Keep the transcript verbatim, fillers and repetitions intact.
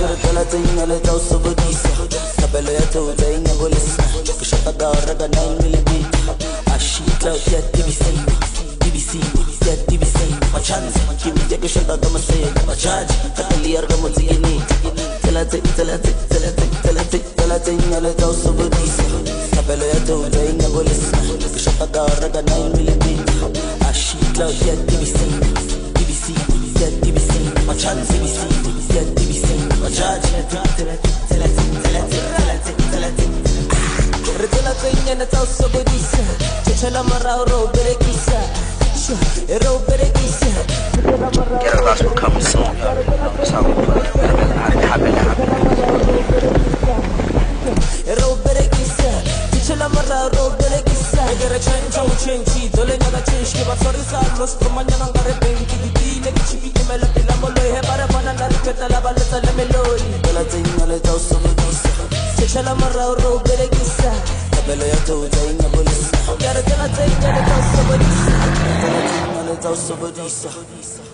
Tela tenga le tau sobodisa Kabelo ya tau tenga bolisa Kushaka da raga nine millimeter Ashita ya D B C D B C ya D B C Machanzi Kimi jake shanta kama sega Machaji Kakali arga mozigini Tela te tela te tela te tela te Tela tenga le tau sobodisa Kabelo ya tau tenga bolisa Kushaka da raga nine millimeter Ashita ya D B C D B C ya D B C Machanzi D B C ya D B C Machaji Tela te tela te tela te tela te tela te Retela tenga le tau sobodisa Chela marao ro berekisa Ro berekisa Get a gospel coming soon, y'all. You know, that's how we put it. Happy, happy, Ro berekisa Chela marao ro berekisa Egere change au change Dole nyaga change Ke batorisa Los promanya ngare benki Ditile kichipi Kimele pila moloi Hebare mana nariketa la baleta le meloi Tela tenga le tau sobodisa Chela marao ro berekisa Kabelo ya tau tenga bolisa Yara tela tenga le tau sobodisa Tela tenga le tau sobodisa